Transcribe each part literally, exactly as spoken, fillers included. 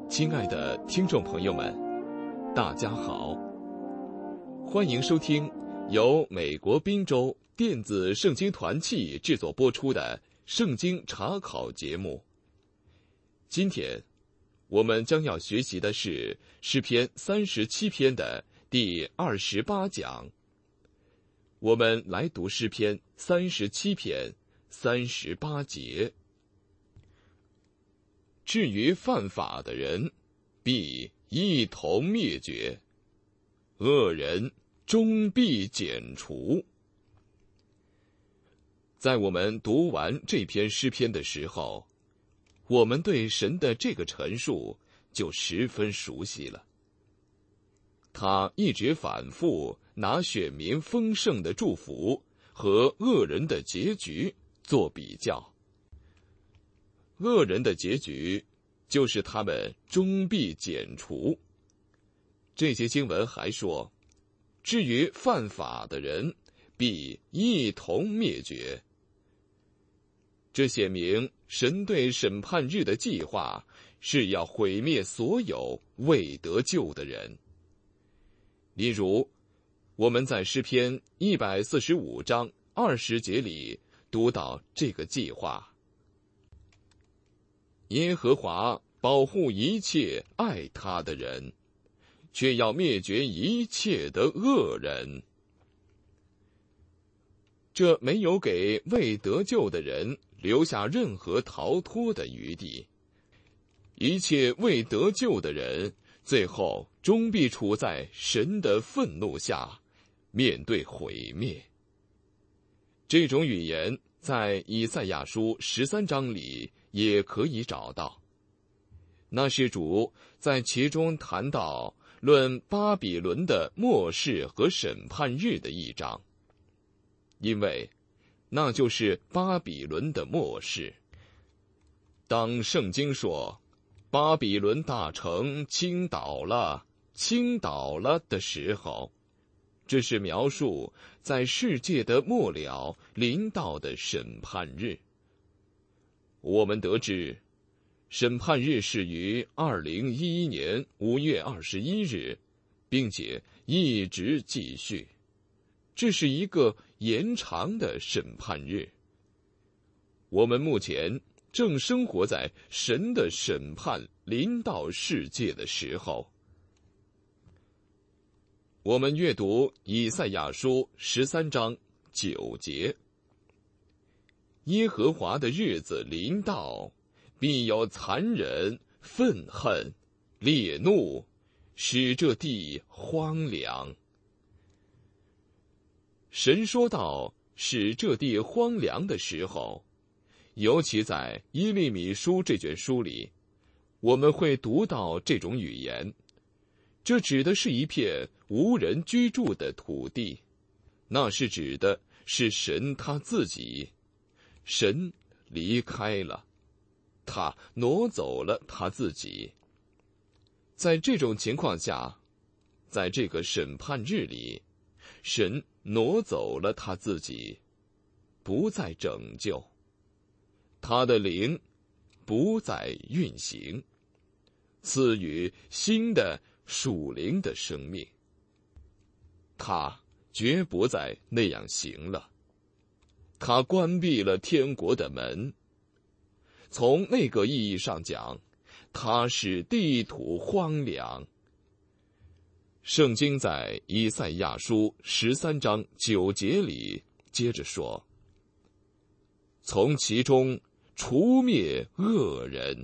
亲爱的听众朋友们，大家好，欢迎收听由美国宾州电子圣经团契制作播出的圣经查考节目。今天我们将要学习的是诗篇三十七篇的第二十八讲。我们来读诗篇三十七篇三十八节。至于犯法的人，必一同灭绝；恶人终必剪除。在我们读完这篇诗篇的时候，我们对神的这个陈述就十分熟悉了。他一直反复拿选民丰盛的祝福和恶人的结局做比较。恶人的结局就是他们终必剪除。这些经文还说，至于犯法的人，必一同灭绝。这显明神对审判日的计划是要毁灭所有未得救的人。例如，我们在诗篇一百四十五章二十节里读到这个计划：耶和华保护一切爱他的人，却要灭绝一切的恶人。这没有给未得救的人留下任何逃脱的余地。一切未得救的人，最后终必处在神的愤怒下，面对毁灭。这种语言在以赛亚书十三章里也可以找到，那是主在其中谈到论巴比伦的末世和审判日的一章，因为那就是巴比伦的末世。当圣经说巴比伦大城倾倒了，倾倒了的时候，这是描述在世界的末了临到的审判日。我们得知，审判日是于二零一一年五月二十一日，并且一直继续。这是一个延长的审判日。我们目前正生活在神的审判临到世界的时候。我们阅读以赛亚书十三章九节：耶和华的日子临到，必有残忍、愤恨、烈怒，使这地荒凉。神说到使这地荒凉的时候，尤其在耶利米书这卷书里，我们会读到这种语言。这指的是一片无人居住的土地，那是指的是神他自己。神离开了，他挪走了他自己。在这种情况下，在这个审判日里，神挪走了他自己，不再拯救，他的灵不再运行，赐予新的属灵的生命。他绝不再那样行了，他关闭了天国的门。从那个意义上讲，他使地土荒凉。圣经在以赛亚书十三章九节里接着说：从其中除灭恶人。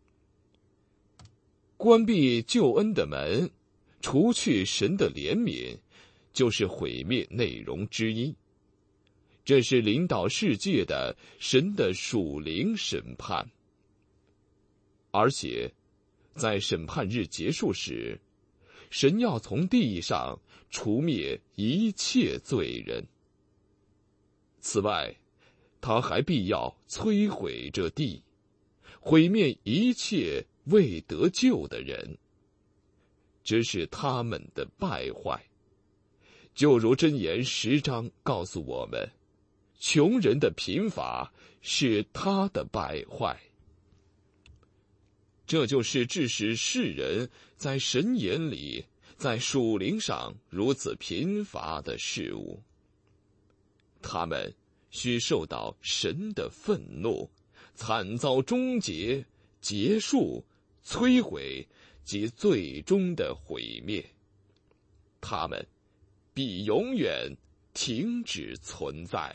关闭救恩的门，除去神的怜悯，就是毁灭内容之一。这是领导世界的神的属灵审判。而且在审判日结束时，神要从地上除灭一切罪人。此外，他还必要摧毁这地，毁灭一切未得救的人。这是他们的败坏。就如箴言十章告诉我们，穷人的贫乏是他的败坏。 这就是致使世人在神眼里，在属灵上如此贫乏的事物。他们需受到神的愤怒，惨遭终结、结束、摧毁及最终的毁灭。他们必永远停止存在。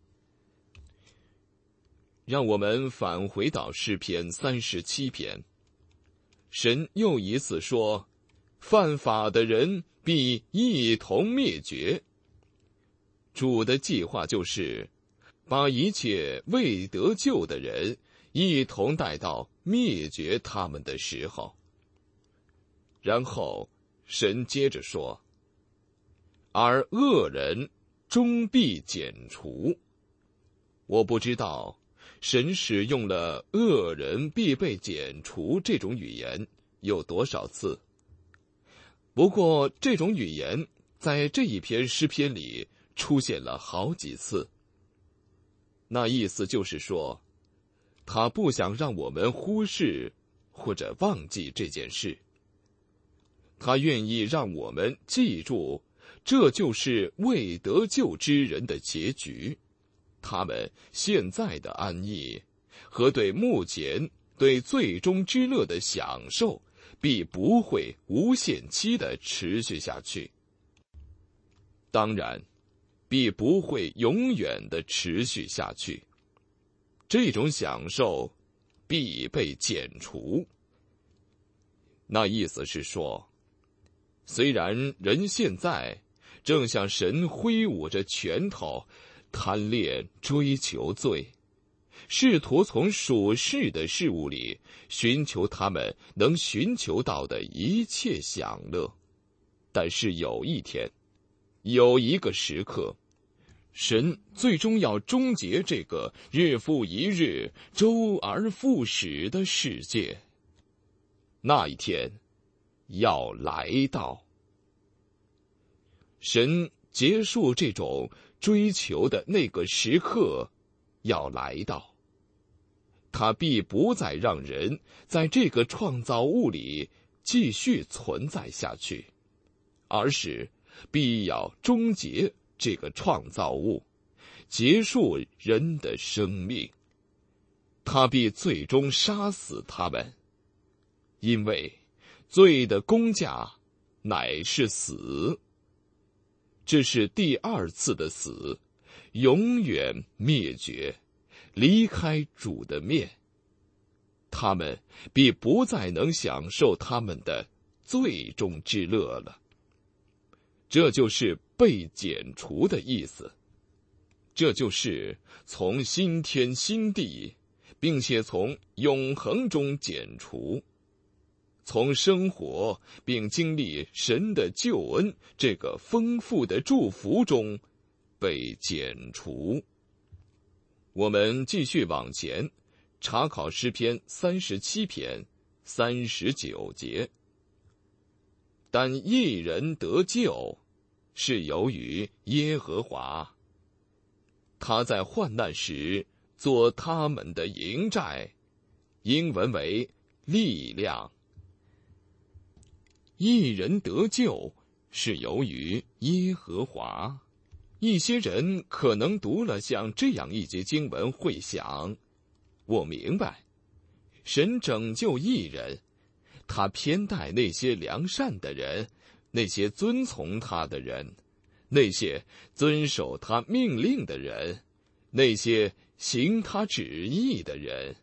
让我们返回到诗篇三十七篇，神又一次说，犯法的人必一同灭绝。主的计划就是把一切未得救的人一同带到灭绝他们的时候。然后神接着说，而恶人终必剪除。我不知道神使用了恶人必被剪除这种语言有多少次，不过这种语言在这一篇诗篇里出现了好几次。那意思就是说，他不想让我们忽视或者忘记这件事，他愿意让我们记住，这就是未得救之人的结局，他们现在的安逸和对目前对最终之乐的享受必不会无限期地持续下去，当然必不会永远地持续下去。这种享受必被剪除。那意思是说，虽然人现在正向神挥舞着拳头，贪恋追求罪，试图从属世的事物里寻求他们能寻求到的一切享乐，但是有一天，有一个时刻，神最终要终结这个日复一日、周而复始的世界。那一天要来到，神结束这种追求的那个时刻要来到，他必不再让人在这个创造物里继续存在下去，而是必要终结这个创造物，结束人的生命。他必最终杀死他们，因为罪的工价乃是死。这是第二次的死，永远灭绝，离开主的面。他们必不再能享受他们的最终之乐了。这就是被剪除的意思，这就是从新天新地，并且从永恒中剪除，从生活并经历神的救恩这个丰富的祝福中被剪除。我们继续往前查考诗篇三十七篇三十九节。但义人得救是由于耶和华，他在患难时做他们的营寨，英文为力量。义人得救是由于耶和华。一些人可能读了像这样一节经文会想，我明白，神拯救义人，他偏待那些良善的人，那些遵从他的人，那些遵守他命令的人，那些行他旨意的人。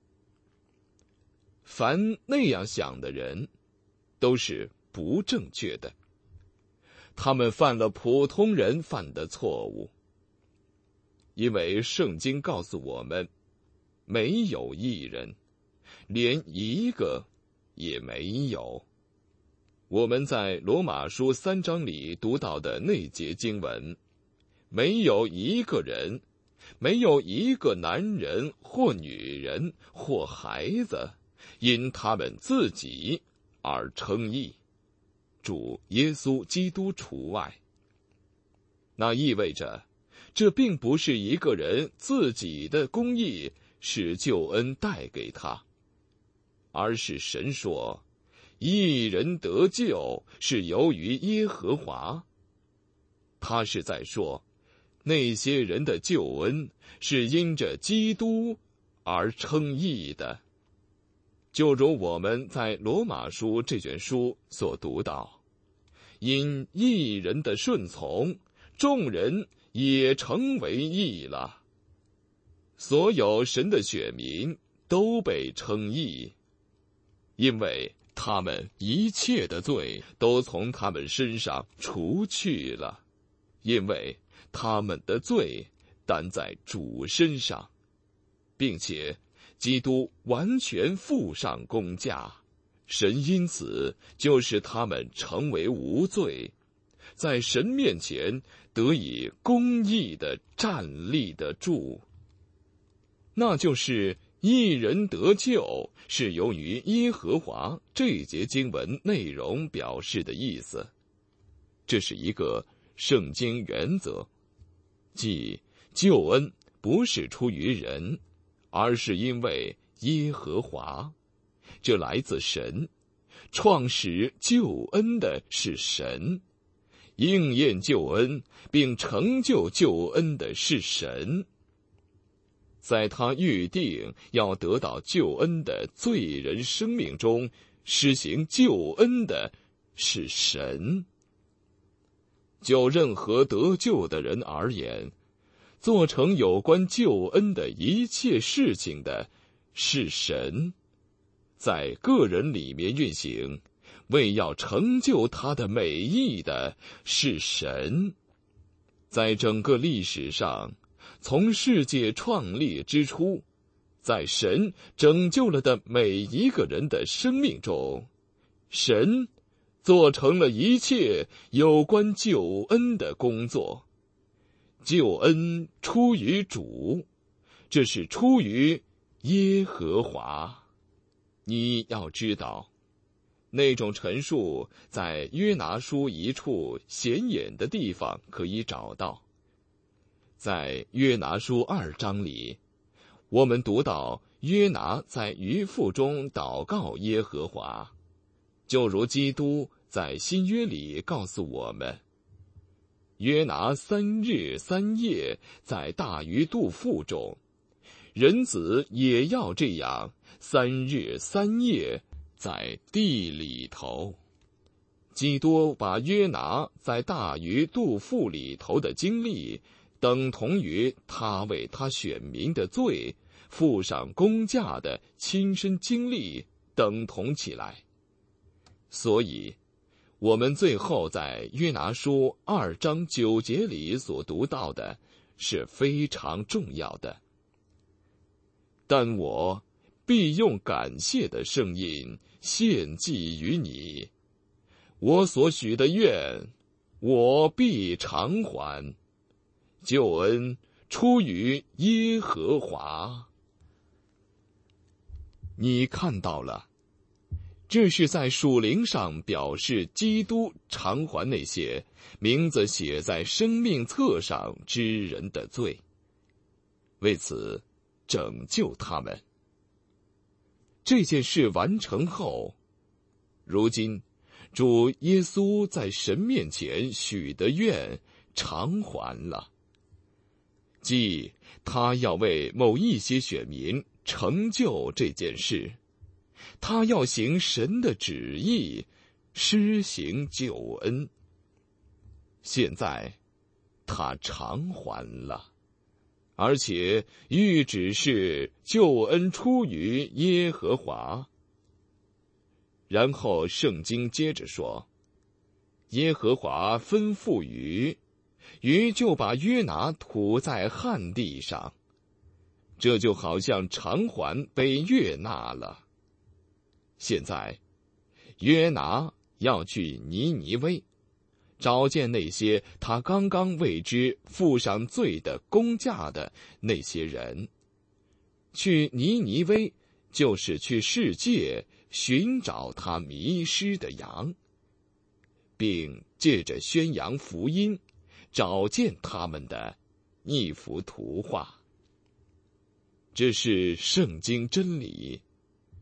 凡那样想的人都是不正确的，他们犯了普通人犯的错误。因为圣经告诉我们，没有义人，连一个也没有。我们在罗马书三章里读到的那节经文，没有一个人，没有一个男人或女人或孩子，因他们自己而称义，主耶稣基督除外。那意味着，这并不是一个人自己的公义使救恩带给他， 而是神说，义人得救是由于耶和华。他是在说，那些人的救恩是因着基督而称义的。就如我们在罗马书这卷书所读到，因义人的顺从，众人也成为义了。所有神的选民都被称义，因为他们一切的罪都从他们身上除去了，因为他们的罪担在主身上，并且基督完全付上工价，神因此就使他们成为无罪，在神面前得以公义的站立得住。那就是义人得救是由于耶和华这一节经文内容表示的意思。这是一个圣经原则，即救恩不是出于人，而是因为耶和华，这来自神，创始救恩的是神，应验救恩并成就救恩的是神。在他预定要得到救恩的罪人生命中施行救恩的是神。就任何得救的人而言，做成有关救恩的一切事情的是神，在个人里面运行，为要成就他的美意的是神。在整个历史上，从世界创立之初，在神拯救了的每一个人的生命中，神做成了一切有关救恩的工作。救恩出于主，这是出于耶和华。你要知道，那种陈述在约拿书一处显眼的地方可以找到。在约拿书二章里，我们读到约拿在鱼腹中祷告耶和华，就如基督在新约里告诉我们，约拿三日三夜在大鱼肚腹中，人子也要这样三日三夜在地里头。基督把约拿在大鱼肚腹里头的经历等同于他为他选民的罪付上工价的亲身经历等同起来。所以我们最后在约拿书二章九节里所读到的是非常重要的。但我必用感谢的声音献祭于你，我所许的愿，我必偿还。救恩出于耶和华。你看到了，这是在属灵上表示基督偿还那些名字写在生命册上之人的罪，为此拯救他们。这件事完成后，如今主耶稣在神面前许的愿偿还了，即他要为某一些选民成就这件事，他要行神的旨意，施行救恩。现在他偿还了，而且预指是救恩出于耶和华。然后圣经接着说，耶和华吩咐鱼，鱼就把约拿吐在旱地上，这就好像偿还被悦纳了。现在约拿要去尼尼微，找见那些他刚刚为之付上罪的工价的那些人。去尼尼微就是去世界寻找他迷失的羊，并借着宣扬福音找见他们的一幅图画。这是圣经真理，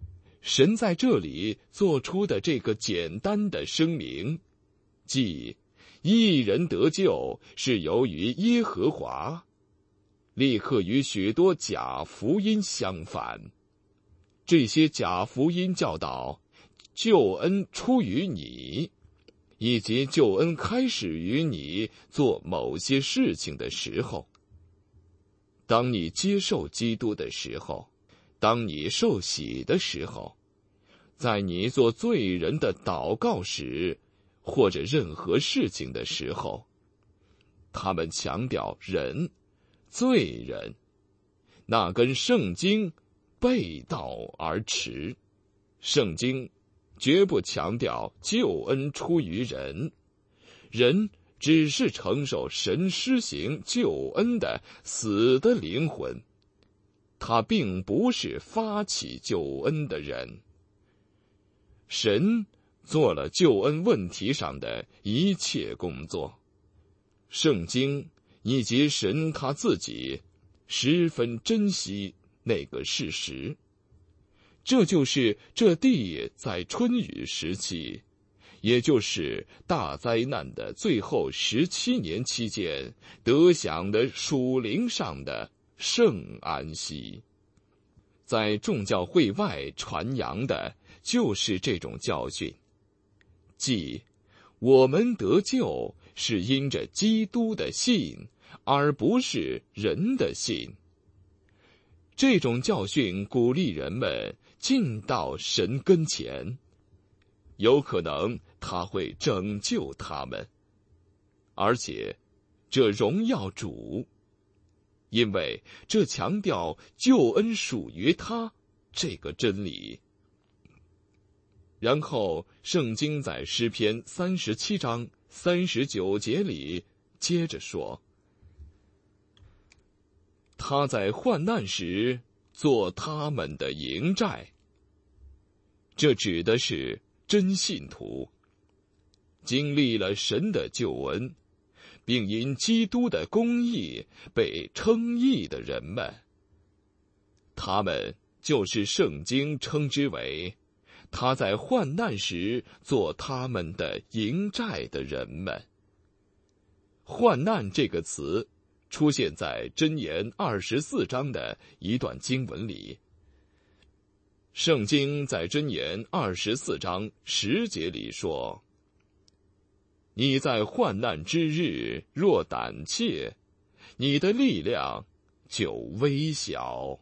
神在这里做出的这个简单的声明，即一人得救是由于耶和华，立刻与许多假福音相反。这些假福音教导救恩出于你，以及救恩开始于你做某些事情的时候。当你接受基督的时候，当你受洗的时候，在你做罪人的祷告时，或者任何事情的时候，他们强调人、罪人，那跟圣经背道而驰。圣经绝不强调救恩出于人，人只是承受神施行救恩的死的灵魂，他并不是发起救恩的人。神做了救恩问题上的一切工作，圣经以及神他自己十分珍惜那个事实。这就是这地在春雨时期，也就是大灾难的最后十七年期间得享的属灵上的圣安息。在众教会外传扬的就是这种教训，即我们得救是因着基督的信，而不是人的信。这种教训鼓励人们进到神跟前，有可能他会拯救他们，而且这荣耀主，因为这强调救恩属于他这个真理。然后圣经在诗篇三十七章三十九节里接着说，他在患难时做他们的营寨。这指的是真信徒，经历了神的救恩，并因基督的公义被称义的人们。他们就是圣经称之为他在患难时做他们的营寨的人们。患难这个词出现在箴言二十四章的一段经文里。圣经在箴言二十四章十节里说，你在患难之日若胆怯，你的力量就微小。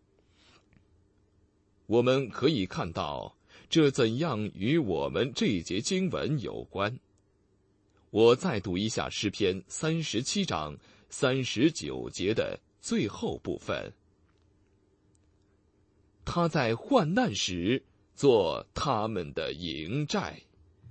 我们可以看到这怎样与我们这一节经文有关。我再读一下诗篇三十七章三十九节的最后部分，他在患难时做他们的营寨。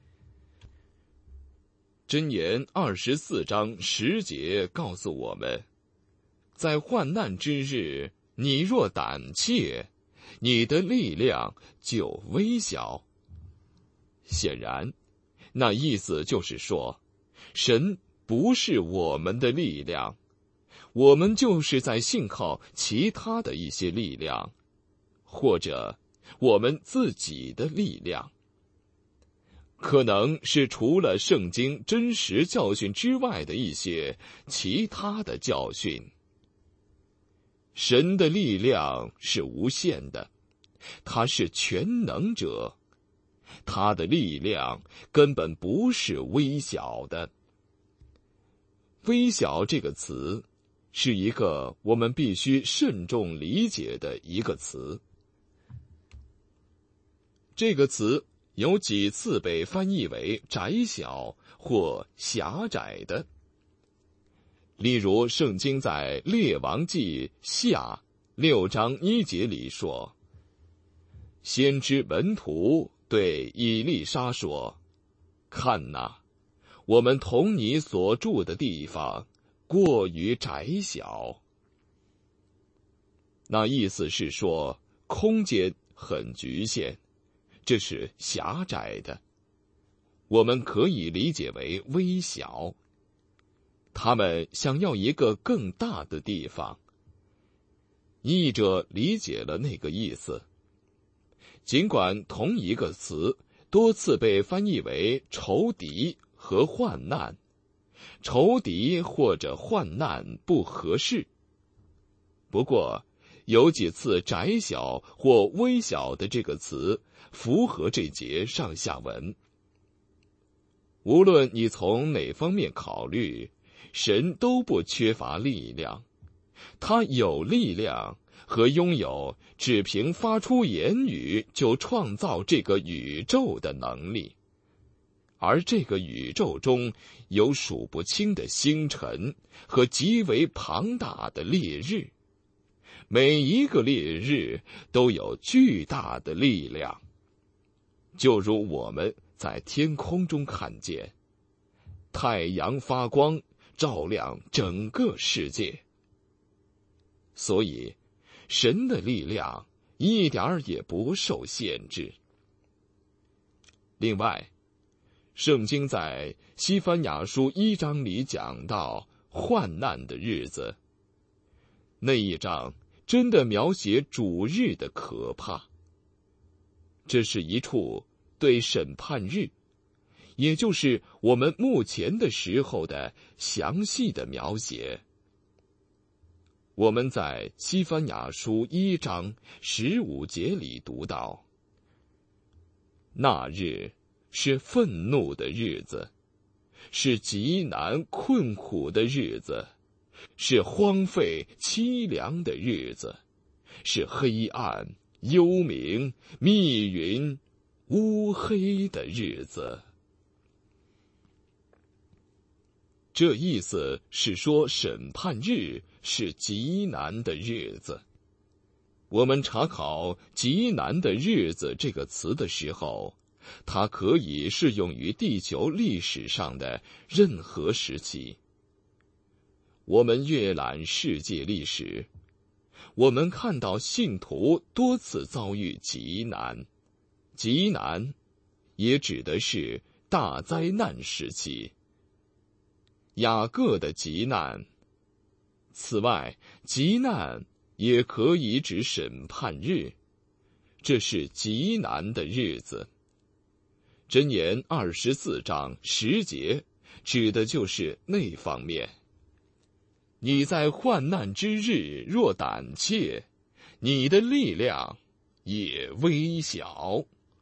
箴言二十四章十节告诉我们，在患难之日，你若胆怯，你的力量就微小。显然，那意思就是说，神不是我们的力量，我们就是在信靠其他的一些力量，或者我们自己的力量，可能是除了圣经真实教训之外的一些其他的教训。神的力量是无限的，他是全能者，他的力量根本不是微小的。微小这个词是一个我们必须慎重理解的一个词。这个词有几次被翻译为窄小或狭窄的。例如圣经在列王记下六章一节里说，先知门徒对以利沙说，看哪，我们同你所住的地方过于窄小。那意思是说空间很局限，这是狭窄的，我们可以理解为微小。他们想要一个更大的地方。译者理解了那个意思， 尽管同一个词多次被翻译为仇敌和患难，仇敌或者患难不合适。不过，有几次窄小或微小的这个词符合这节上下文。无论你从哪方面考虑，神都不缺乏力量，他有力量和拥有只凭发出言语就创造这个宇宙的能力。而这个宇宙中有数不清的星辰和极为庞大的烈日，每一个烈日都有巨大的力量，就如我们在天空中看见，太阳发光，照亮整个世界。所以，神的力量一点儿也不受限制。另外，圣经在西番雅书一章里讲到患难的日子，那一章真的描写主日的可怕。这是一处对审判日，也就是我们目前的时候的详细的描写。我们在西番雅书一章十五节里读到，那日是愤怒的日子，是极难困苦的日子，是荒废凄凉的日子，是黑暗幽冥密云乌黑的日子。这意思是说，审判日是极难的日子。我们查考极难的日子这个词的时候，它可以适用于地球历史上的任何时期。我们阅览世界历史，我们看到信徒多次遭遇极难，极难也指的是大灾难时期。雅各的极难。此外，极难也可以指审判日，这是极难的日子。箴言二十四章十节指的就是那方面。你在患难之日若胆怯，你的力量也微小。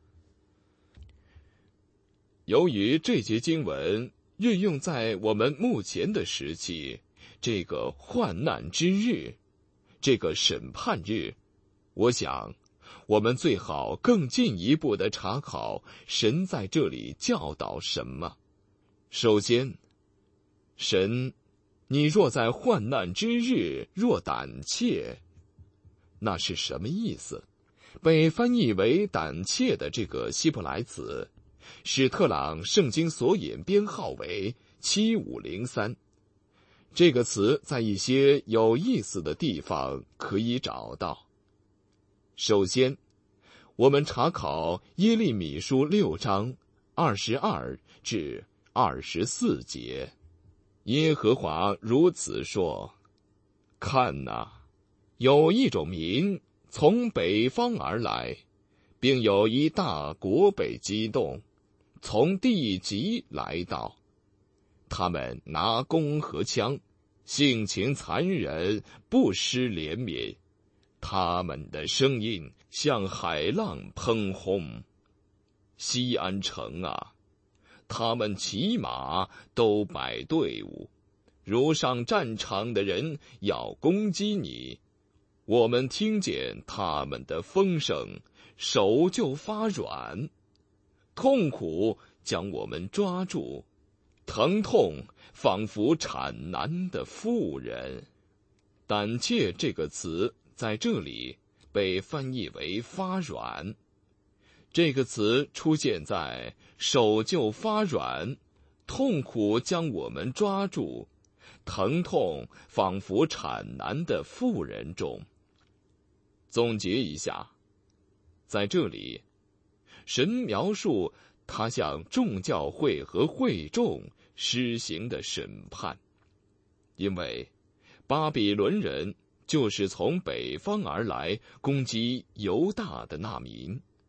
由于这节经文运用在我们目前的时期，这个患难之日，这个审判日，我想我们最好更进一步的查考神在这里教导什么。首先，神，你若在患难之日若胆怯，那是什么意思？被翻译为胆怯的这个希伯来词，史特朗圣经索引编号为七五零三。这个词在一些有意思的地方可以找到。首先，我们查考耶利米书六章二十二至二十四节。耶和华如此说：看哪，有一种民从北方而来，并有一大国被激动，从地极来到。他们拿弓和枪，性情残忍，不失怜悯。他们的声音像海浪喷轰。西安城啊，他们骑马都摆队伍，如上战场的人要攻击你。我们听见他们的风声，手就发软，痛苦将我们抓住，疼痛仿佛产难的妇人。胆怯这个词在这里被翻译为发软。这个词出现在手就发软，痛苦将我们抓住，疼痛仿佛产难的妇人中。总结一下，在这里，神描述他向众教会和会众施行的审判，因为巴比伦人就是从北方而来攻击犹大的那民，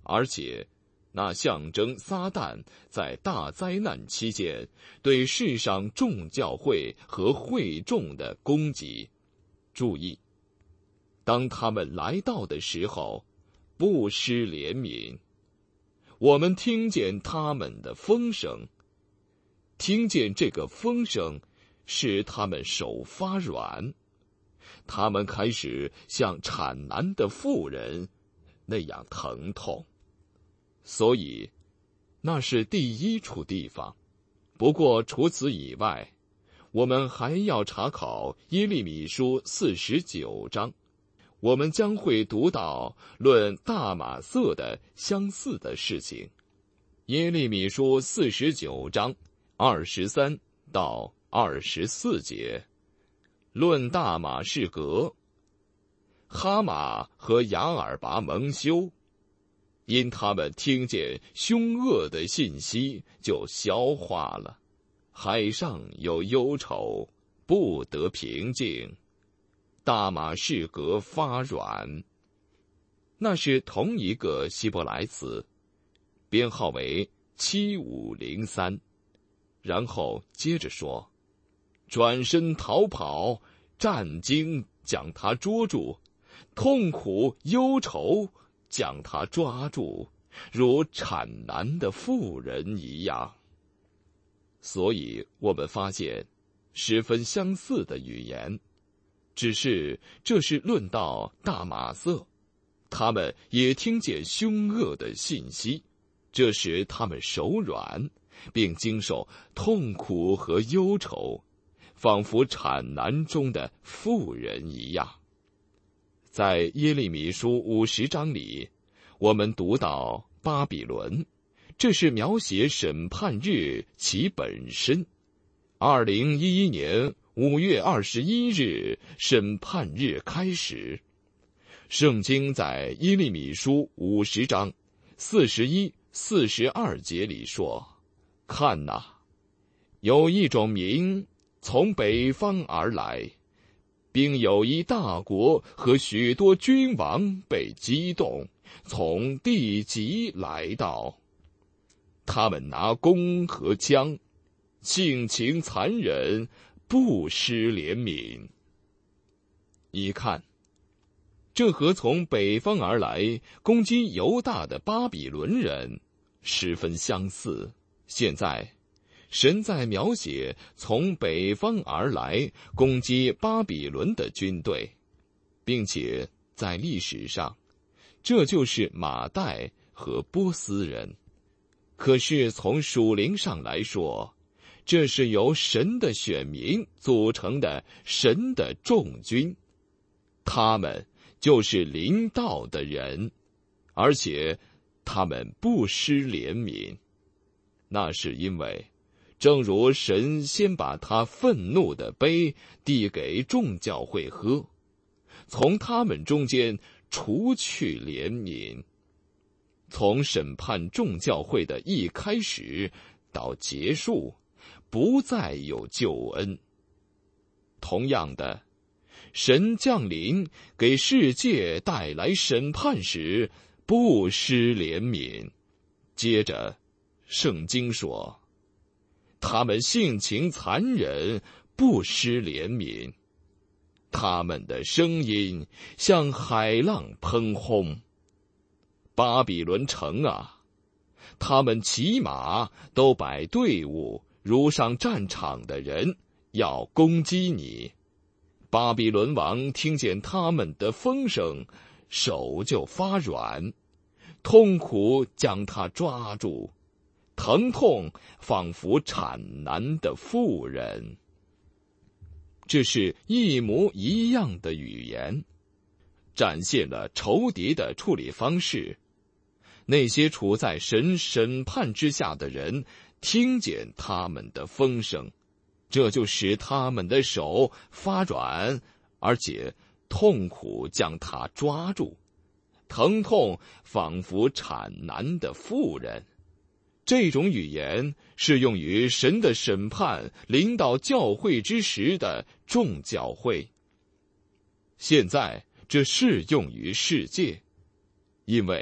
而且那象征撒旦在大灾难期间对世上众教会和会众的攻击。注意，当他们来到的时候，不失怜悯。我们听见他们的风声，听见这个风声使他们手发软，他们开始像产难的妇人那样疼痛。所以那是第一处地方。不过除此以外，我们还要查考耶利米书四十九章，我们将会读到论大马色的相似的事情。耶利米书四十九章二十三到二十四节，论大马士革，哈马和雅尔拔蒙羞，因他们听见凶恶的信息，就消化了。海上有忧愁，不得平静。大马士革发软。那是同一个希伯来词，编号为七五零三。然后接着说，转身逃跑，战惊将他捉住，痛苦忧愁将他抓住，如产难的妇人一样。所以我们发现十分相似的语言，只是这是论到大马色，他们也听见凶恶的信息，这使他们手软，并经受痛苦和忧愁，仿佛产难中的妇人一样。在耶利米书五十章里，我们读到巴比伦，这是描写审判日其本身。二零一一年五月二十一日，审判日开始。圣经在耶利米书五十章四十一、四十二节里说：“看哪，有一种民从北方而来，并有一大国和许多君王被激动，从地极来到。他们拿弓和枪，性情残忍，不失怜悯。”你看，这和从北方而来攻击犹大的巴比伦人十分相似。现在神在描写从北方而来攻击巴比伦的军队，并且在历史上，这就是马代和波斯人。可是从属灵上来说，这是由神的选民组成的神的众军，他们就是临到的人，而且他们不失怜悯。那是因为正如神先把他愤怒的杯递给众教会喝，从他们中间除去怜悯。从审判众教会的一开始到结束，不再有救恩。同样的，神降临给世界带来审判时，不失怜悯。接着圣经说，他们性情残忍，不失怜悯，他们的声音像海浪喷轰。巴比伦城啊，他们骑马都摆队伍，如上战场的人，要攻击你。巴比伦王听见他们的风声，手就发软，痛苦将他抓住，疼痛仿佛产难的妇人。这是一模一样的语言，展现了仇敌的处理方式。那些处在神审判之下的人听见他们的风声，这就使他们的手发软，而且痛苦将他抓住，疼痛仿佛产难的妇人。这种语言适用于神的审判临到教会之时的众教会。现在这适用于世界，因为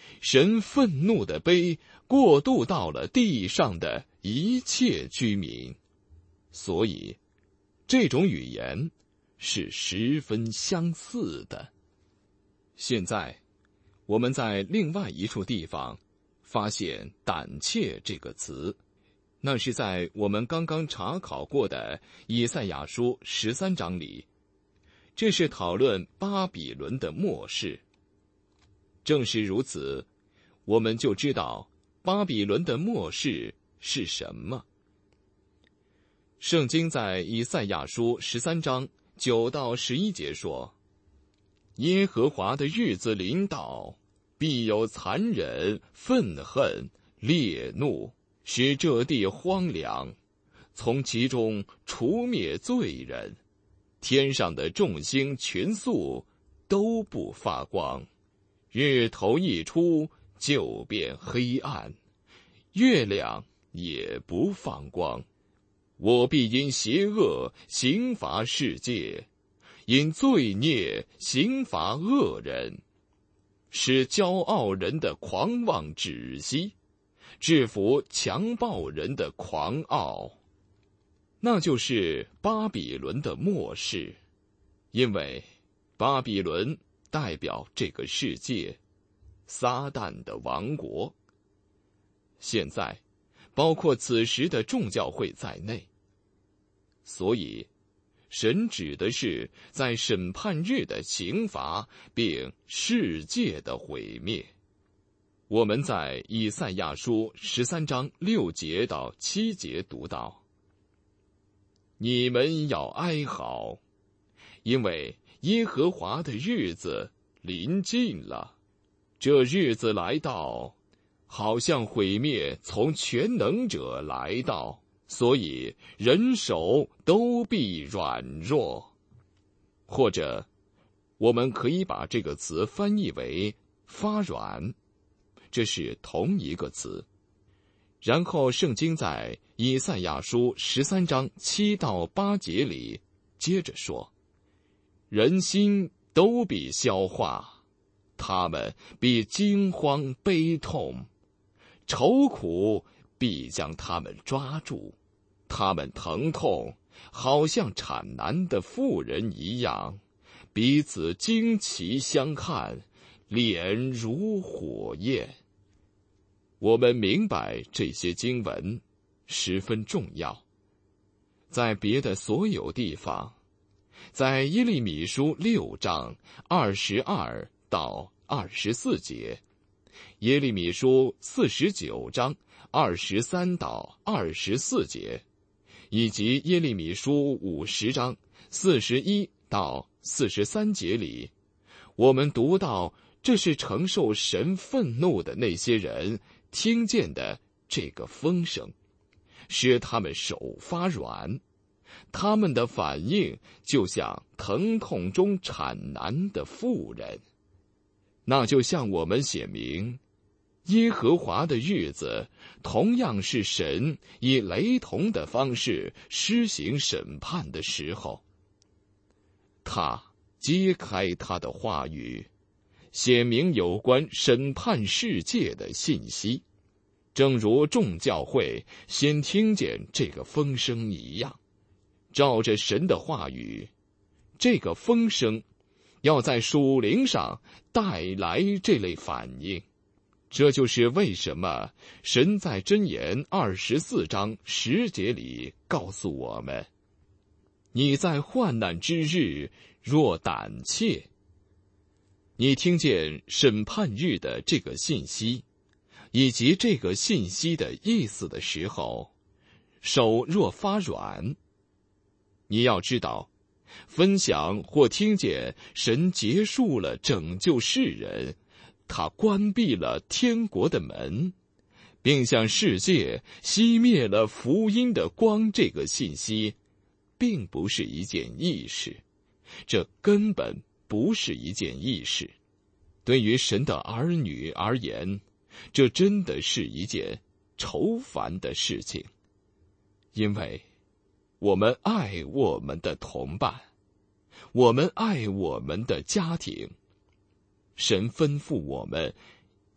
神愤怒的悲过渡到了地上的一切居民，所以这种语言是十分相似的。现在我们在另外一处地方发现胆怯这个词，那是在我们刚刚查考过的以赛亚书十三章里，这是讨论巴比伦的末世。正是如此，我们就知道巴比伦的末世是什么。圣经在以赛亚书十三章九到十一节说：耶和华的日子临到，必有残忍、愤恨、烈怒，使这地荒凉，从其中除灭罪人。天上的众星群宿都不发光，日头一出就变黑暗，月亮也不放光。我必因邪恶刑罚世界，因罪孽刑罚恶人，使骄傲人的狂妄止息，制服强暴人的狂傲。那就是巴比伦的末世，因为巴比伦代表这个世界，撒旦的王国。现在包括此时的众教会在内，所以神指的是在审判日的刑罚，并世界的毁灭。我们在以赛亚书十三章六节到七节读到：你们要哀嚎，因为耶和华的日子临近了。这日子来到，好像毁灭从全能者来到，所以人手都必软弱。或者我们可以把这个词翻译为发软，这是同一个词。然后圣经在以赛亚书十三章七到八节里接着说：人心都必消化，他们必惊慌悲痛，愁苦必将他们抓住，他们疼痛好像产难的妇人一样，彼此惊奇相看，脸如火焰。我们明白这些经文十分重要。在别的所有地方，在耶利米书六章二十二到二十四节，耶利米书四十九章二十三到二十四节，以及耶利米书五十章四十一到四十三节里，我们读到这是承受神愤怒的那些人听见的这个风声，使他们手发软，他们的反应就像疼痛中产难的妇人。那就向我们显明，耶和华的日子同样是神以雷同的方式施行审判的时候。他揭开他的话语，写明有关审判世界的信息，正如众教会先听见这个风声一样。照着神的话语，这个风声要在属灵上带来这类反应。这就是为什么神在箴言二十四章十节里告诉我们：你在患难之日若胆怯。你听见审判日的这个信息，以及这个信息的意思的时候，手若发软。你要知道，分享或听见神结束了拯救世人，他关闭了天国的门，并向世界熄灭了福音的光，这个信息并不是一件易事，这根本不是一件易事。对于神的儿女而言，这真的是一件愁烦的事情，因为我们爱我们的同伴，我们爱我们的家庭。神吩咐我们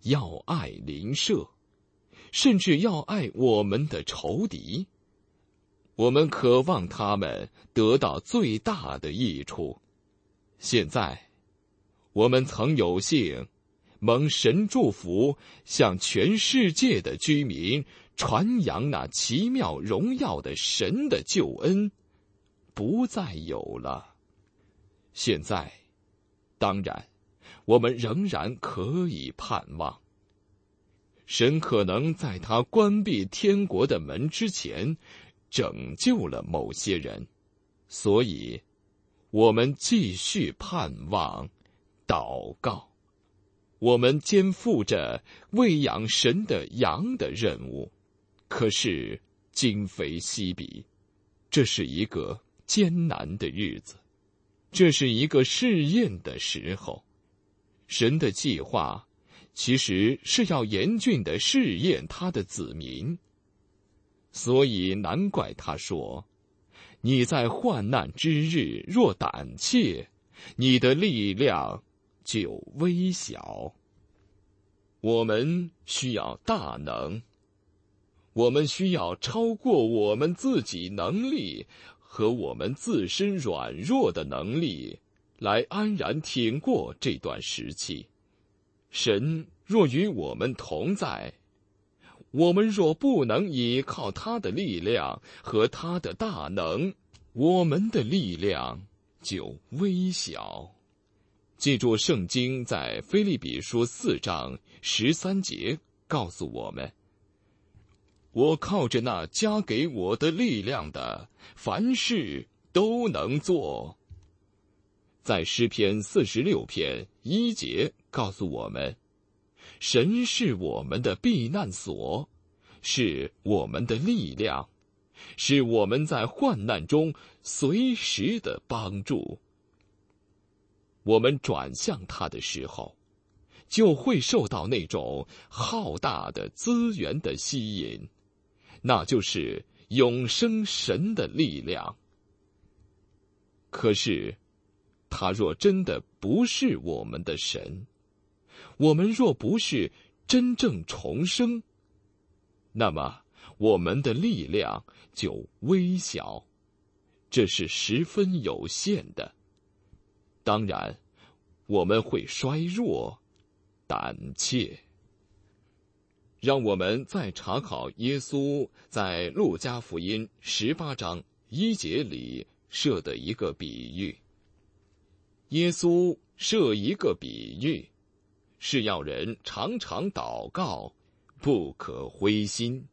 要爱邻舍，甚至要爱我们的仇敌。我们渴望他们得到最大的益处。现在，我们曾有幸蒙神祝福，向全世界的居民传扬那奇妙荣耀的神的救恩，不再有了。现在，当然，我们仍然可以盼望，神可能在他关闭天国的门之前，拯救了某些人，所以，我们继续盼望、祷告。我们肩负着喂养神的羊的任务，可是今非昔比，这是一个艰难的日子，这是一个试验的时候。神的计划其实是要严峻地试验他的子民，所以难怪他说，你在患难之日若胆怯，你的力量就微小。我们需要大能，我们需要超过我们自己能力和我们自身软弱的能力，来安然挺过这段时期。神若与我们同在，我们若不能依靠他的力量和他的大能，我们的力量就微小。记住圣经在腓立比书四章十三节告诉我们，我靠着那加给我的力量的，凡事都能做。在诗篇四十六篇一节告诉我们，神是我们的避难所，是我们的力量，是我们在患难中随时的帮助。我们转向他的时候，就会受到那种浩大的资源的吸引，那就是永生神的力量。可是，他若真的不是我们的神，我们若不是真正重生，那么我们的力量就微小，这是十分有限的。当然，我们会衰弱、胆怯。让我们再查考耶稣在路加福音十八章一节里设的一个比喻。耶稣设一个比喻，是要人常常祷告，不可灰心。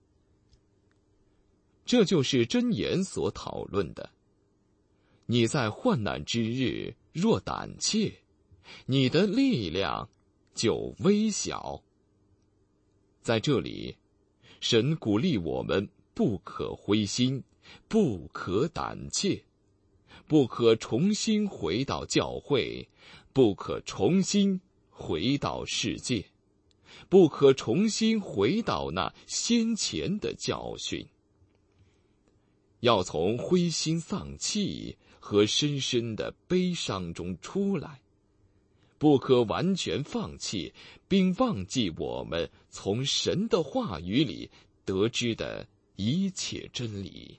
这就是箴言所讨论的。你在患难之日若胆怯，你的力量就微小。在这里，神鼓励我们不可灰心，不可胆怯，不可重新回到教会，不可重新回到世界，不可重新回到那先前的教训。要从灰心丧气和深深的悲伤中出来，不可完全放弃，并忘记我们从神的话语里得知的一切真理。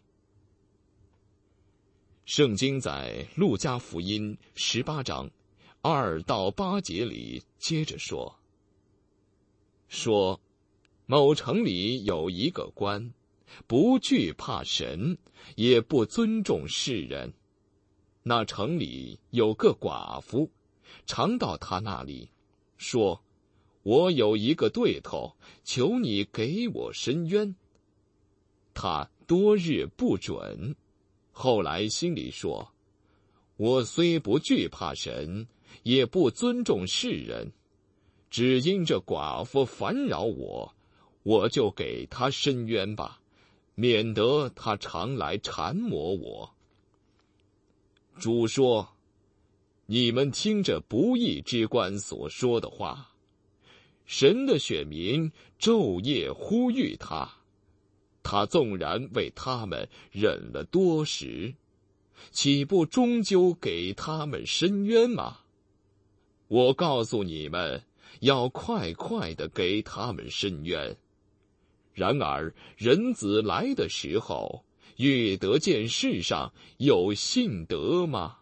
圣经在路加福音十八章二到八节里接着说：说，某城里有一个官，不惧怕神，也不尊重世人。那城里有个寡妇，常到他那里，说：我有一个对头，求你给我伸冤。他多日不准，后来心里说：我虽不惧怕神，也不尊重世人，只因这寡妇烦扰我，我就给他伸冤吧，免得他常来缠磨我。主说：你们听着不义之官所说的话，神的选民昼夜呼吁他，他纵然为他们忍了多时，岂不终究给他们伸冤吗？我告诉你们， 要快快地给他们伸冤。然而人子来的时候，欲得见世上有信德吗？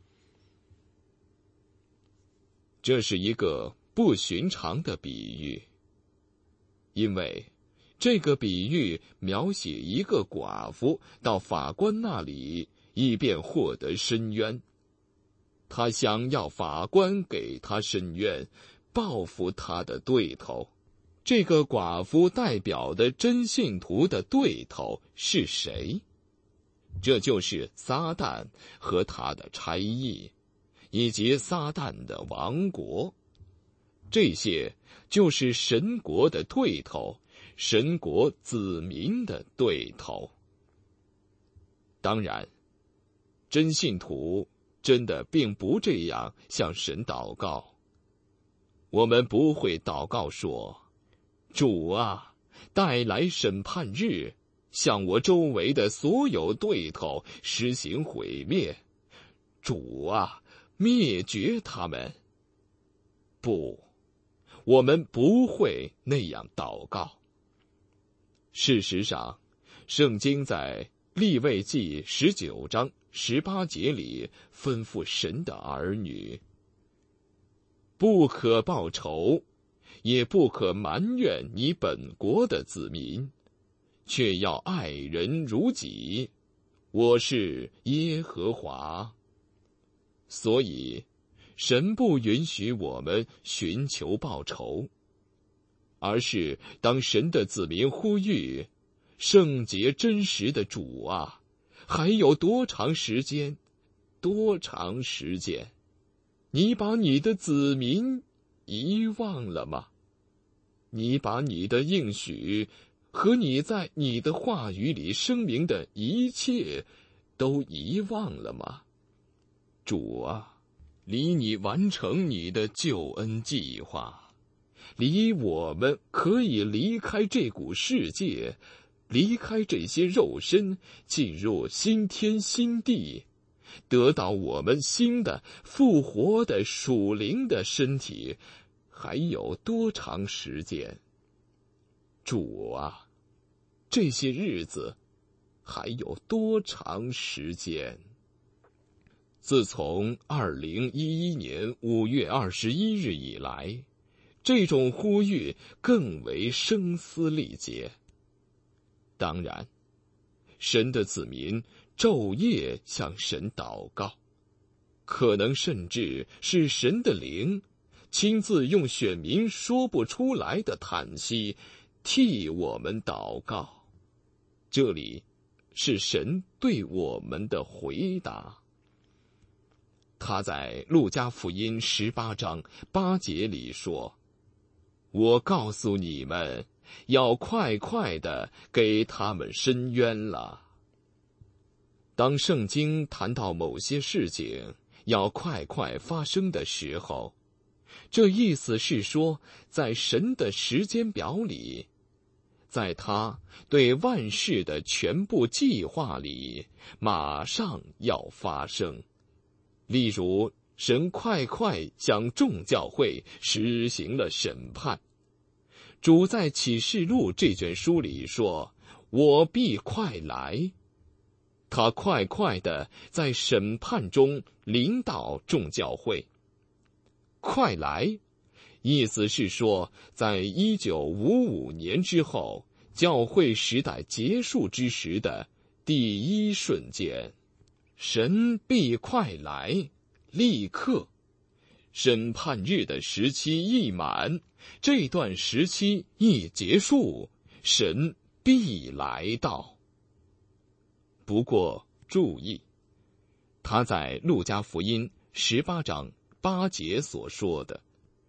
这是一个不寻常的比喻，因为这个比喻描写一个寡妇到法官那里，以便获得伸冤。他想要法官给他伸冤，报复他的对头。这个寡妇代表的真信徒的对头是谁？这就是撒旦和他的差役，以及撒旦的王国。这些就是神国的对头，神国子民的对头。当然，真信徒真的并不这样向神祷告。我们不会祷告说，主啊，带来审判日，向我周围的所有对头实行毁灭。主啊，灭绝他们。不，我们不会那样祷告。事实上，圣经在利未记十九章十八节里吩咐神的儿女，不可报仇，也不可埋怨你本国的子民，却要爱人如己。我是耶和华。所以，神不允许我们寻求报仇，而是当神的子民呼吁，圣洁真实的主啊，还有多长时间？多长时间？你把你的子民遗忘了吗？你把你的应许和你在你的话语里声明的一切都遗忘了吗？主啊，离你完成你的救恩计划，离我们可以离开这股世界，离开这些肉身，进入新天新地，得到我们新的复活的属灵的身体，还有多长时间？主啊，这些日子还有多长时间？自从二零一一年五月二十一日以来，这种呼吁更为声嘶力竭。当然，神的子民昼夜向神祷告，可能甚至是神的灵亲自用选民说不出来的叹息替我们祷告。这里是神对我们的回答。他在路加福音十八章八节里说，我告诉你们，要快快地给他们伸冤了。当圣经谈到某些事情要快快发生的时候，这意思是说，在神的时间表里，在他对万事的全部计划里，马上要发生。例如，神快快向众教会实行了审判。主在启示录这卷书里说，我必快来。他快快地在审判中领导众教会。快来，意思是说，在一九五五年之后，教会时代结束之时的第一瞬间，神必快来，立刻。审判日的时期一满，这段时期一结束，神必来到。不过注意，他在路加福音十八章八节所说的，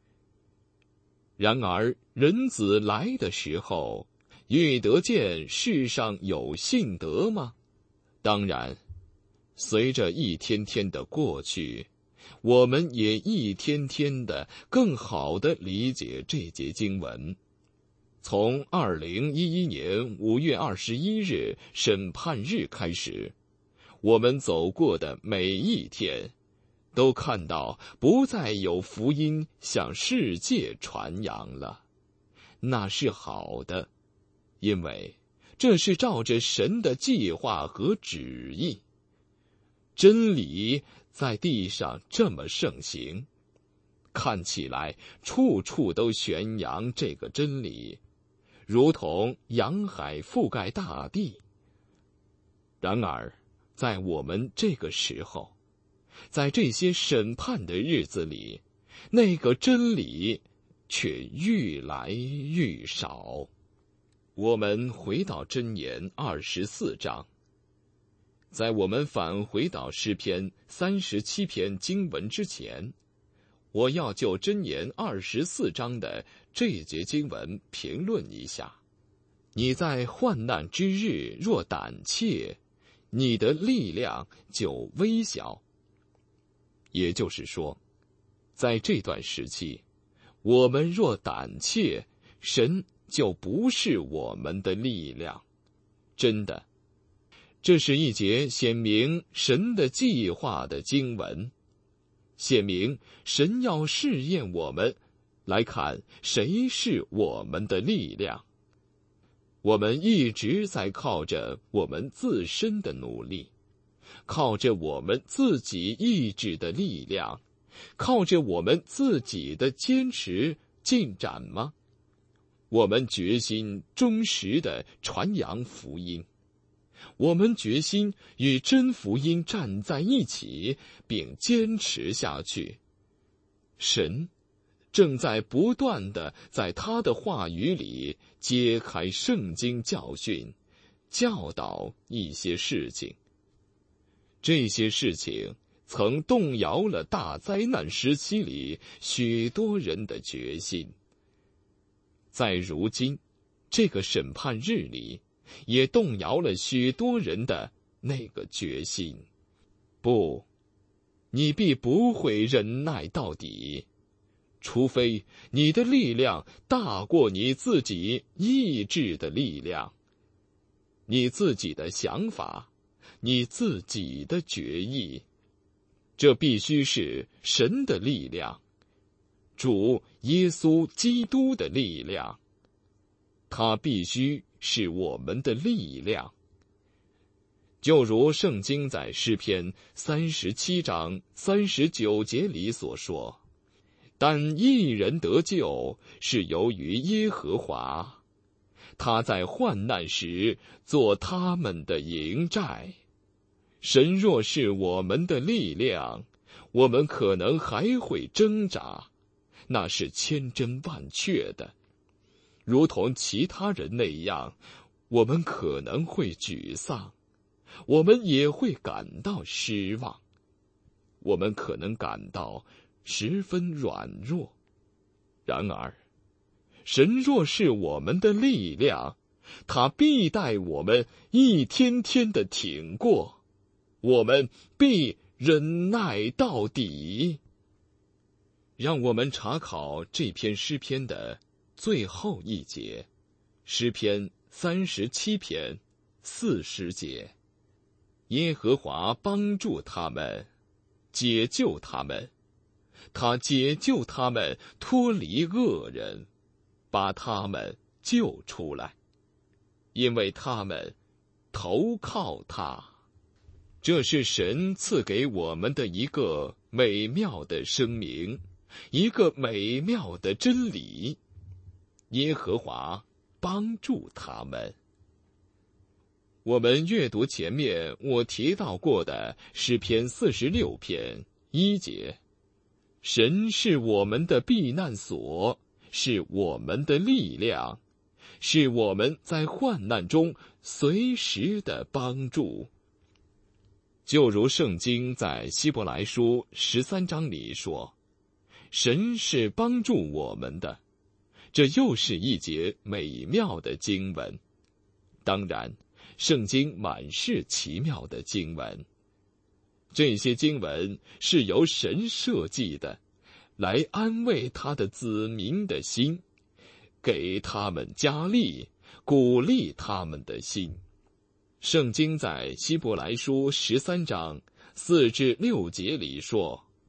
然而人子来的时候，欲得见世上有信德吗？当然，随着一天天的过去，我们也一天天的更好地理解这节经文。从二零一一年五月二十一日审判日开始，我们走过的每一天， 都看到不再有福音向世界传扬了，那是好的，因为这是照着神的计划和旨意。真理在地上这么盛行，看起来处处都宣扬这个真理，如同洋海覆盖大地。然而，在我们这个时候，在这些审判的日子里，那个真理却愈来愈少。我们回到箴言二十四章，在我们返回到诗篇三十七篇经文之前，我要就箴言二十四章的这节经文评论一下。你在患难之日若胆怯，你的力量就微小。也就是说，在这段时期，我们若胆怯，神就不是我们的力量。真的，这是一节显明神的计划的经文，显明神要试验我们，来看谁是我们的力量。我们一直在靠着我们自身的努力，靠着我们自己意志的力量，靠着我们自己的坚持进展吗？我们决心忠实地传扬福音，我们决心与真福音站在一起，并坚持下去。神正在不断地在他的话语里揭开圣经教训，教导一些事情。这些事情曾动摇了大灾难时期里许多人的决心，在如今这个审判日里，也动摇了许多人的那个决心。不，你必不会忍耐到底，除非你的力量大过你自己意志的力量，你自己的想法，你自己的决议。这必须是神的力量，主耶稣基督的力量，他必须是我们的力量。就如圣经在诗篇三十七章三十九节里所说，但义人得救是由于耶和华，他在患难时做他们的营寨。神若是我们的力量，我们可能还会挣扎，那是千真万确的。如同其他人那样，我们可能会沮丧，我们也会感到失望，我们可能感到十分软弱。然而，神若是我们的力量，他必带我们一天天的挺过，我们必忍耐到底。让我们查考这篇诗篇的最后一节，诗篇三十七篇四十节。耶和华帮助他们，解救他们，他解救他们脱离恶人，把他们救出来，因为他们投靠他。这是神赐给我们的一个美妙的声明，一个美妙的真理。耶和华帮助他们。我们阅读前面我提到过的诗篇四十六篇一节，神是我们的避难所，是我们的力量，是我们在患难中随时的帮助。就如圣经在希伯来书十三章里说，神是帮助我们的。这又是一节美妙的经文。当然，圣经满是奇妙的经文，这些经文是由神设计的，来安慰他的子民的心，给他们加力，鼓励他们的心。圣经在希伯来书十三章四至六节里说，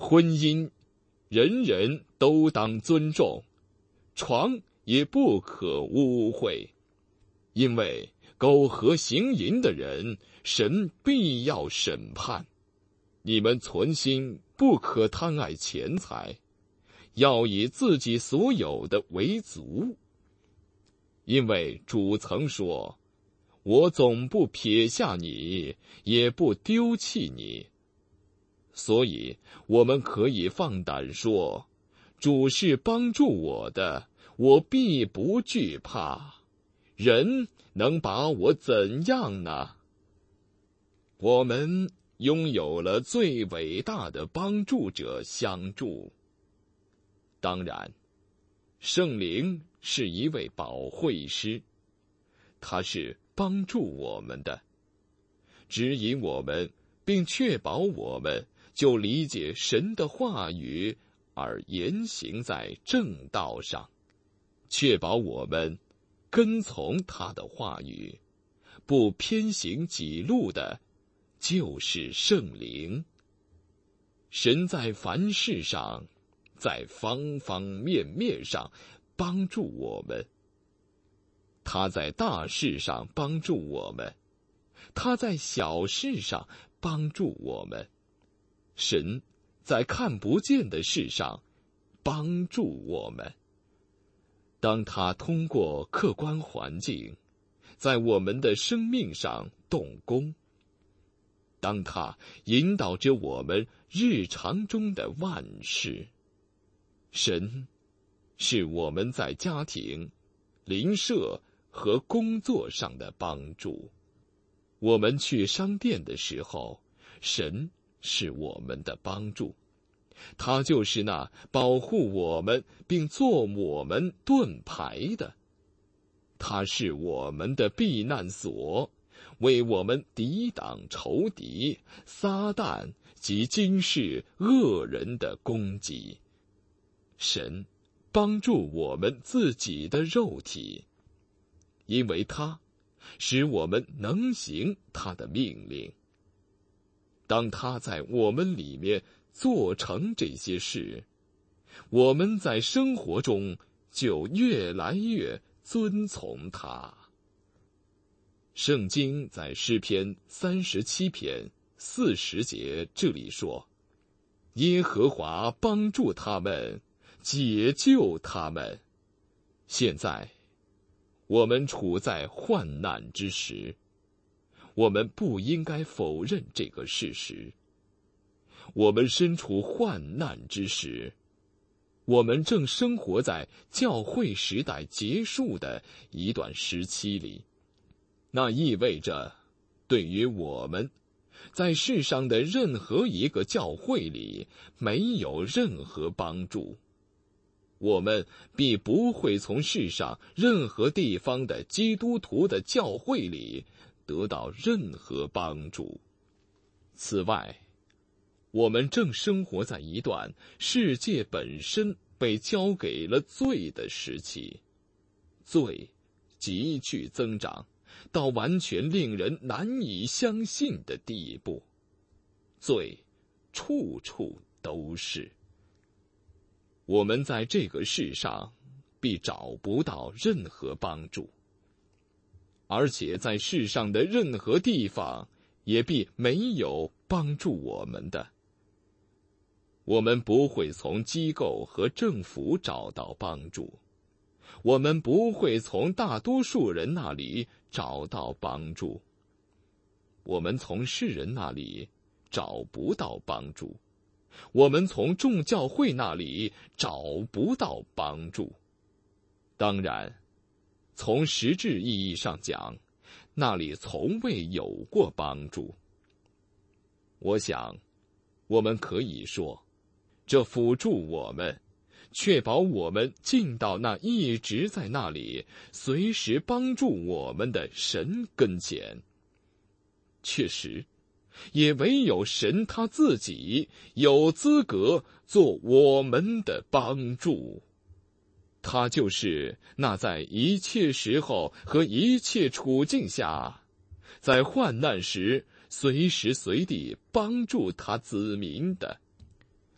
婚姻，人人都当尊重，床也不可污秽，因为苟合行淫的人，神必要审判。你们存心不可贪爱钱财，要以自己所有的为足。因为主曾说，我总不撇下你，也不丢弃你。所以我们可以放胆说，主是帮助我的，我必不惧怕。人能把我怎样呢？我们拥有了最伟大的帮助者相助。当然，圣灵是一位保惠师，他是帮助我们的，指引我们，并确保我们就理解神的话语而言行在正道上，确保我们跟从他的话语，不偏行己路的，就是圣灵。神在凡事上，在方方面面上帮助我们。他在大事上帮助我们，他在小事上帮助我们。神在看不见的事上帮助我们。当他通过客观环境在我们的生命上动工，当他引导着我们日常中的万事，神是我们在家庭、邻舍和工作上的帮助。我们去商店的时候，神是我们的帮助。他就是那保护我们并做我们盾牌的。他是我们的避难所，为我们抵挡仇敌、撒旦及今世恶人的攻击。神帮助我们自己的肉体，因为他使我们能行他的命令。当他在我们里面做成这些事，我们在生活中就越来越遵从他。圣经在诗篇三十七篇四十节这里说，耶和华帮助他们，解救他们。现在我们处在患难之时，我们不应该否认这个事实。我们身处患难之时，我们正生活在教会时代结束的一段时期里。那意味着，对于我们，在世上的任何一个教会里没有任何帮助。我们必不会从世上任何地方的基督徒的教会里得到任何帮助。此外，我们正生活在一段世界本身被交给了罪的时期，罪急剧增长到完全令人难以相信的地步，罪处处都是。我们在这个世上必找不到任何帮助，而且在世上的任何地方也必没有帮助我们的。我们不会从机构和政府找到帮助，我们不会从大多数人那里找到帮助，我们从世人那里找不到帮助，我们从众教会那里找不到帮助。当然，从实质意义上讲，那里从未有过帮助。我想，我们可以说，这辅助我们，确保我们进到那一直在那里随时帮助我们的神跟前。确实，也唯有神他自己有资格做我们的帮助。他就是那在一切时候和一切处境下，在患难时随时随地帮助他子民的。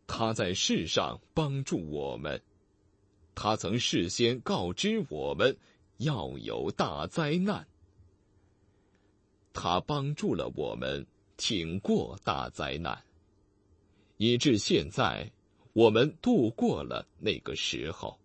他在世上帮助我们，他曾事先告知我们要有大灾难。他帮助了我们挺过大灾难，以致现在我们度过了那个时候。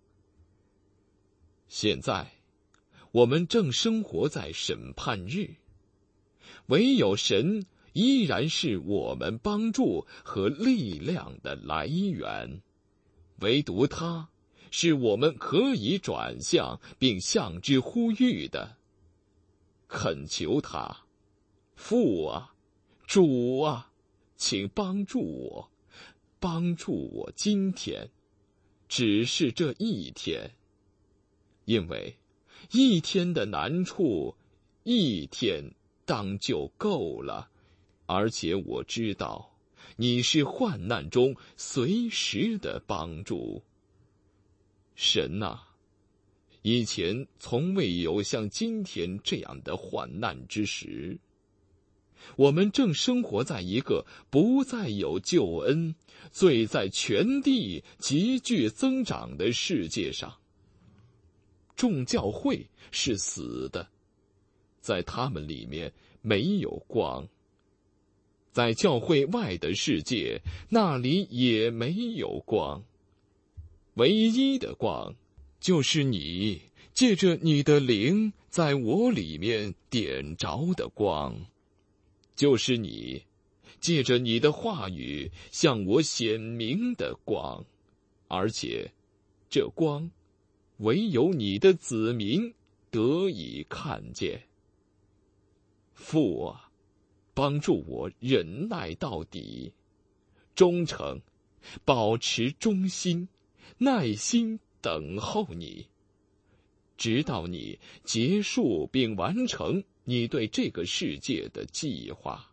现在我们正生活在审判日，唯有神依然是我们帮助和力量的来源，唯独他是我们可以转向并向之呼吁的。恳求他，父啊，主啊，请帮助我，帮助我今天，只是这一天，因为一天的难处，一天当就够了。而且我知道，你是患难中随时的帮助。神啊，以前从未有像今天这样的患难之时。我们正生活在一个不再有救恩、罪在全地急剧增长的世界上。众教会是死的，在他们里面没有光。在教会外的世界，那里也没有光。唯一的光，就是你借着你的灵在我里面点着的光，就是你借着你的话语向我显明的光，而且这光唯有你的子民得以看见。父啊，帮助我忍耐到底，忠诚，保持忠心，耐心等候你，直到你结束并完成你对这个世界的计划。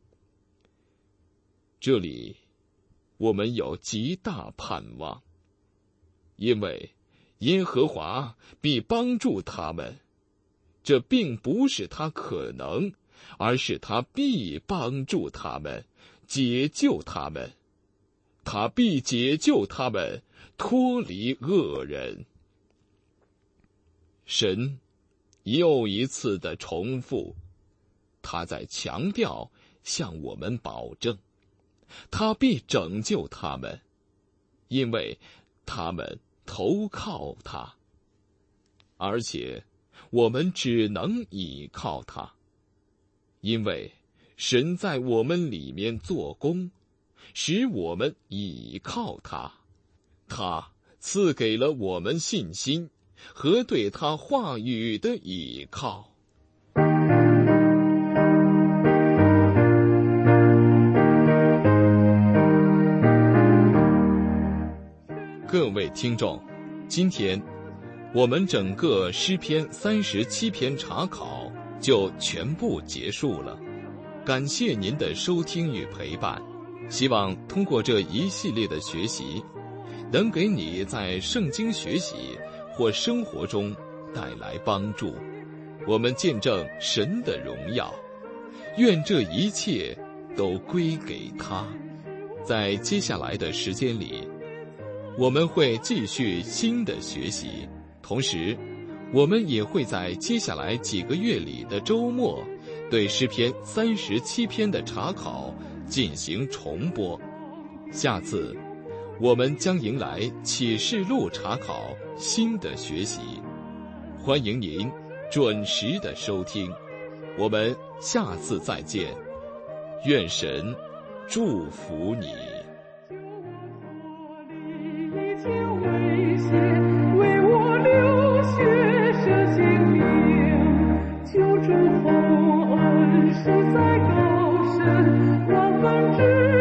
这里我们有极大盼望，因为耶和华必帮助他们。这并不是他可能，而是他必帮助他们，解救他们。他必解救他们，脱离恶人。神又一次的重复，他在强调向我们保证，他必拯救他们，因为他们投靠他，而且我们只能倚靠他，因为神在我们里面做工，使我们倚靠他。他赐给了我们信心和对他话语的倚靠。各位听众，今天我们整个诗篇三十七篇查考就全部结束了，感谢您的收听与陪伴，希望通过这一系列的学习，能给你在圣经学习或生活中带来帮助。我们见证神的荣耀，愿这一切都归给他。在接下来的时间里，我们会继续新的学习，同时我们也会在接下来几个月里的周末对诗篇三十七篇的查考进行重播。下次我们将迎来启示录查考新的学习，欢迎您准时的收听。我们下次再见，愿神祝福你。 为我流血舍性命，求主厚恩实在高深，万分之